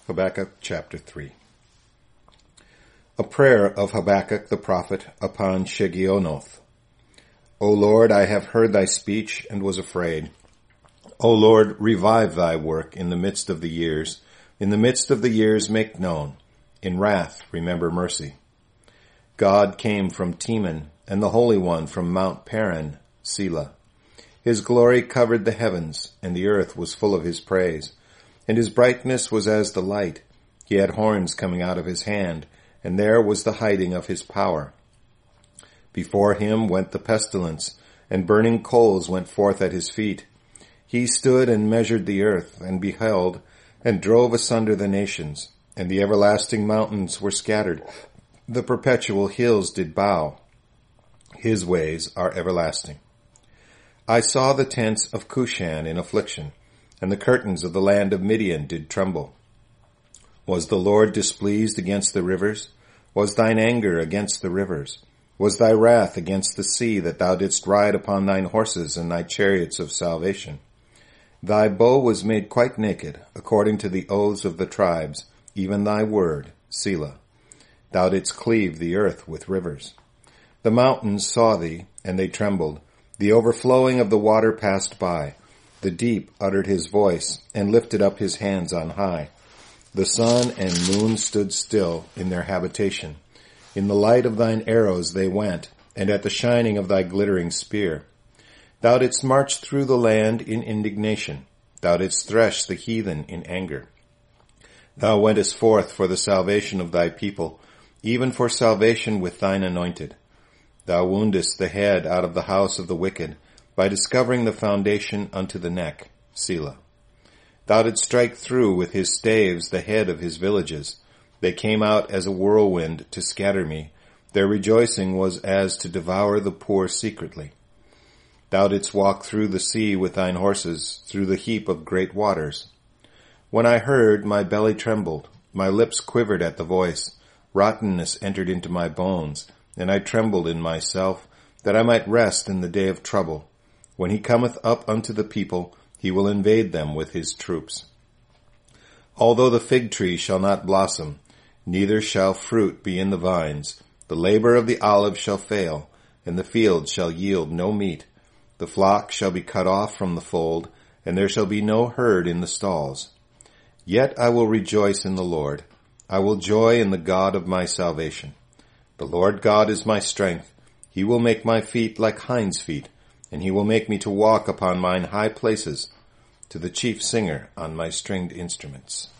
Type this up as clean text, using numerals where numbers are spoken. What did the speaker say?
Habakkuk chapter 3. A prayer of Habakkuk the prophet upon Shigionoth. O Lord, I have heard thy speech and was afraid. O Lord, revive thy work in the midst of the years. In the midst of the years make known. In wrath remember mercy. God came from Teman, and the Holy One from Mount Paran, Selah. His glory covered the heavens, and the earth was full of his praise. And his brightness was as the light. He had horns coming out of his hand, and there was the hiding of his power. Before him went the pestilence, and burning coals went forth at his feet. He stood and measured the earth, and beheld, and drove asunder the nations, and the everlasting mountains were scattered. The perpetual hills did bow. His ways are everlasting. I saw the tents of Cushan in affliction, and the curtains of the land of Midian did tremble. Was the Lord displeased against the rivers? Was thine anger against the rivers? Was thy wrath against the sea, that thou didst ride upon thine horses and thy chariots of salvation? Thy bow was made quite naked, according to the oaths of the tribes, even thy word, Selah. Thou didst cleave the earth with rivers. The mountains saw thee, and they trembled. The overflowing of the water passed by. The deep uttered his voice, and lifted up his hands on high. The sun and moon stood still in their habitation. In the light of thine arrows they went, and at the shining of thy glittering spear. Thou didst march through the land in indignation. Thou didst thresh the heathen in anger. Thou wentest forth for the salvation of thy people, even for salvation with thine anointed. Thou woundest the head out of the house of the wicked, by discovering the foundation unto the neck, Selah. Thou didst strike through with his staves the head of his villages. They came out as a whirlwind to scatter me. Their rejoicing was as to devour the poor secretly. Thou didst walk through the sea with thine horses, through the heap of great waters. When I heard, my belly trembled, my lips quivered at the voice. Rottenness entered into my bones, and I trembled in myself, that I might rest in the day of trouble. When he cometh up unto the people, he will invade them with his troops. Although the fig tree shall not blossom, neither shall fruit be in the vines, the labor of the olive shall fail, and the field shall yield no meat. The flock shall be cut off from the fold, and there shall be no herd in the stalls. Yet I will rejoice in the Lord. I will joy in the God of my salvation. The Lord God is my strength. He will make my feet like hinds' feet, and he will make me to walk upon mine high places, to the chief singer on my stringed instruments.